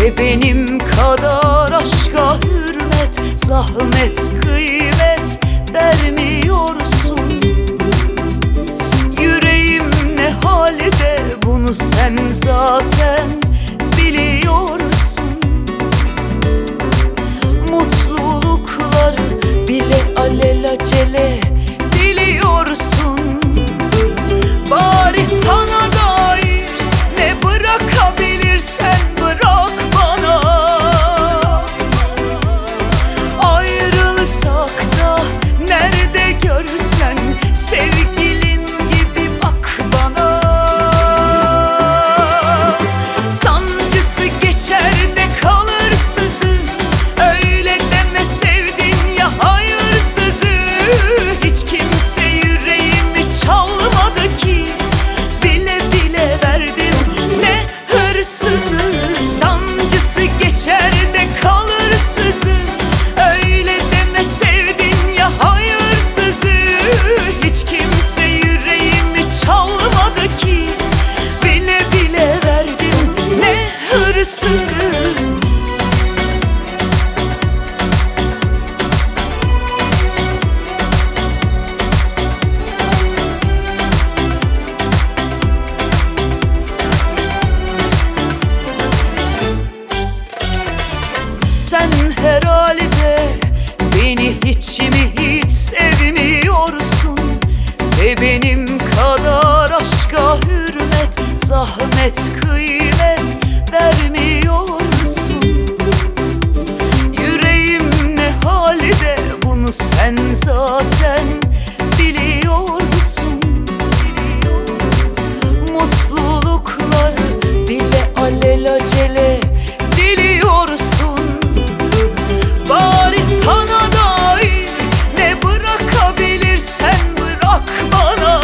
Ve benim kadar aşka hürmet, zahmet, kıymet vermiyorsun. Yüreğim ne halde, bunu sen zaten biliyorsun. Mutlulukları bile alelacele diliyorsun. Bari sana dair ne bırakabilirsen bırak bana. Ayrılsak da nerede görsen sevgilin gibi bak bana. Sancısı geçer de kalır sızı, öyle deme sevdin ya hayırsızı. Hiç kimse yüreğimi çalmadı ki, bile bile verdim ne hırsızı. Sancısı geçer de kalır sızı, öyle deme sevdin ya hayırsızı. Hiç kimse yüreğimi çalmadı ki, bile bile verdim ne hırsızı. Sen herhalde beni hiç mi hiç sevmiyorsun. Ve benim kadar aşka hürmet, zahmet, kıymet vermiyorsun. Yüreğim ne halde, bunu sen zaten biliyorsun. Mutlulukları bile alelacele diliyorsun. Bari sana dair ne bırakabilirsen bırak bana.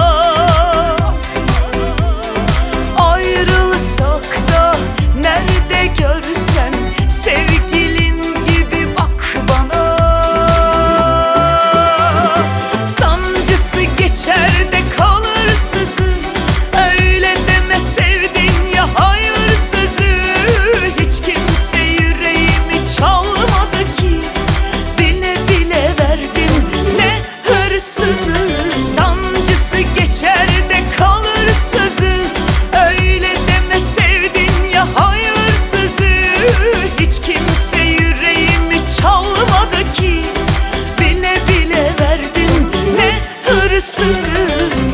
Ayrılsak da nerede görsen sevgilin gibi bak bana. Sancısı geçer de kalır sızı, öyle deme sevdin ya hayırsızı. Hiç kimse yüreğimi çalmadı ki, bile bile verdim ne hırsızı. Sancısı geçer de kalır sızı, öyle deme sevdin ya hayırsızı. Hiç kimse yüreğimi çalmadı ki, bile bile verdim ne hırsızı.